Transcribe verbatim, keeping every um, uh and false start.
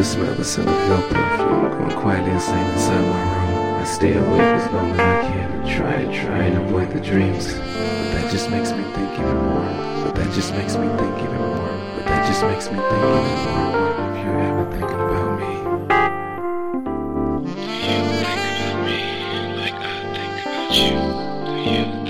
still smell the scent of your perfume. Going quietly insane inside my room. I stay awake as long as I can. Try and try and avoid the dreams, but that just makes me think even more. But that just makes me think even more. But that just makes me think even more. What if you're ever thinking about me? Do you think about me like I think about you? Do you